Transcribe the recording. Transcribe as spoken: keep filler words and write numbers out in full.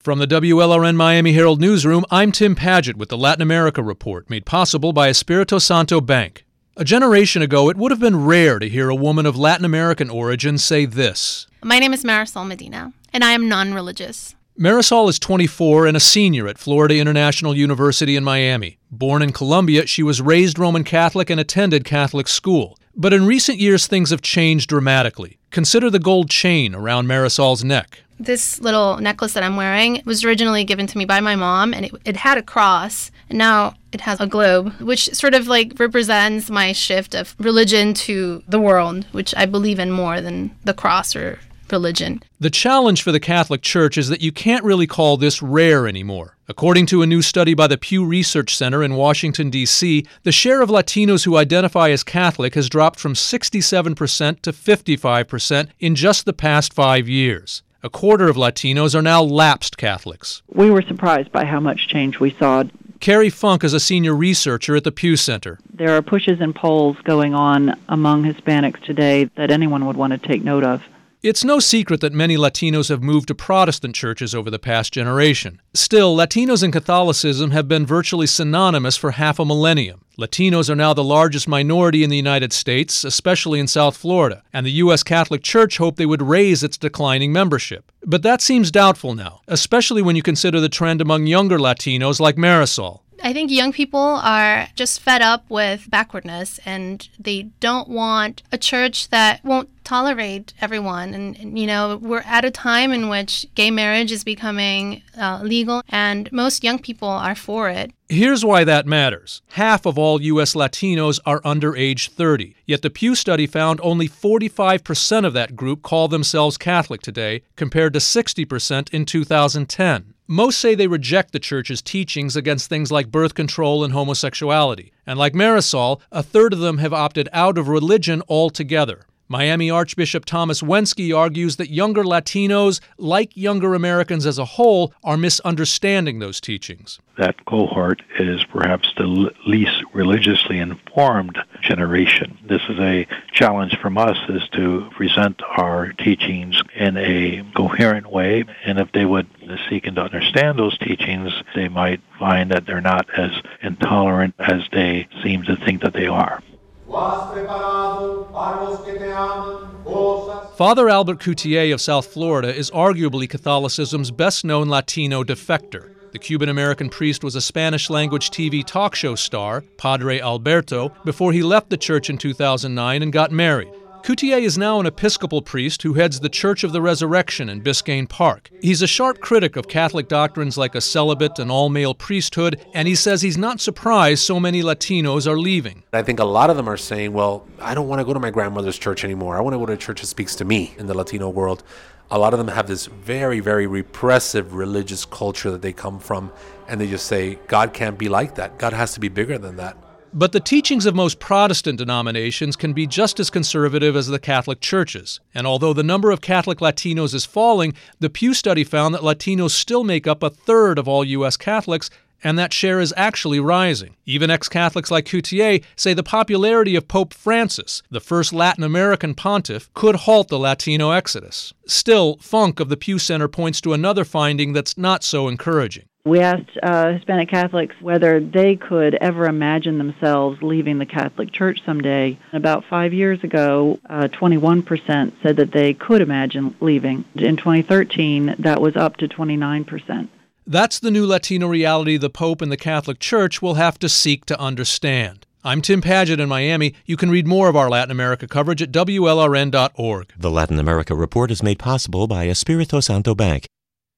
From the W L R N Miami Herald Newsroom, I'm Tim Padgett with the Latin America Report, made possible by Espirito Santo Bank. A generation ago, it would have been rare to hear a woman of Latin American origin say this. My name is Marisol Medina, and I am non-religious. Marisol is twenty-four and a senior at Florida International University in Miami. Born in Colombia, she was raised Roman Catholic and attended Catholic school. But in recent years, things have changed dramatically. Consider the gold chain around Marisol's neck. This little necklace that I'm wearing was originally given to me by my mom, and it, it had a cross, and now it has a globe, which sort of like represents my shift of religion to the world, which I believe in more than the cross or religion. The challenge for the Catholic Church is that you can't really call this rare anymore. According to a new study by the Pew Research Center in Washington, D C, the share of Latinos who identify as Catholic has dropped from sixty-seven percent to fifty-five percent in just the past five years. A quarter of Latinos are now lapsed Catholics. We were surprised by how much change we saw. Carrie Funk is a senior researcher at the Pew Center. There are pushes and pulls going on among Hispanics today that anyone would want to take note of. It's no secret that many Latinos have moved to Protestant churches over the past generation. Still, Latinos and Catholicism have been virtually synonymous for half a millennium. Latinos are now the largest minority in the United States, especially in South Florida, and the U S Catholic Church hoped they would raise its declining membership. But that seems doubtful now, especially when you consider the trend among younger Latinos like Marisol. I think young people are just fed up with backwardness, and they don't want a church that won't tolerate everyone. And, and you know, we're at a time in which gay marriage is becoming uh, legal, and most young people are for it. Here's why that matters. Half of all U S Latinos are under age thirty, yet the Pew study found only forty-five percent of that group call themselves Catholic today, compared to sixty percent in two thousand ten. Most say they reject the Church's teachings against things like birth control and homosexuality. And like Marisol, a third of them have opted out of religion altogether. Miami Archbishop Thomas Wensky argues that younger Latinos, like younger Americans as a whole, are misunderstanding those teachings. That cohort is perhaps the least religiously informed generation. This is a challenge from us, is to present our teachings in a coherent way, and if they would seek and understand those teachings, they might find that they're not as intolerant as they seem to think that they are. Father Albert Coutier of South Florida is arguably Catholicism's best-known Latino defector. The Cuban-American priest was a Spanish-language T V talk show star, Padre Alberto, before he left the church in two thousand nine and got married. Coutier is now an Episcopal priest who heads the Church of the Resurrection in Biscayne Park. He's a sharp critic of Catholic doctrines like a celibate and all-male priesthood, and he says he's not surprised so many Latinos are leaving. I think a lot of them are saying, well, I don't want to go to my grandmother's church anymore. I want to go to a church that speaks to me in the Latino world. A lot of them have this very, very repressive religious culture that they come from, and they just say, God can't be like that. God has to be bigger than that. But the teachings of most Protestant denominations can be just as conservative as the Catholic churches. And although the number of Catholic Latinos is falling, the Pew study found that Latinos still make up a third of all U S Catholics, and that share is actually rising. Even ex-Catholics like Coutier say the popularity of Pope Francis, the first Latin American pontiff, could halt the Latino exodus. Still, Funk of the Pew Center points to another finding that's not so encouraging. We asked uh, Hispanic Catholics whether they could ever imagine themselves leaving the Catholic Church someday. About five years ago, uh, twenty-one percent said that they could imagine leaving. In twenty thirteen, that was up to twenty-nine percent. That's the new Latino reality the Pope and the Catholic Church will have to seek to understand. I'm Tim Padgett in Miami. You can read more of our Latin America coverage at W L R N dot org. The Latin America Report is made possible by Espirito Santo Bank.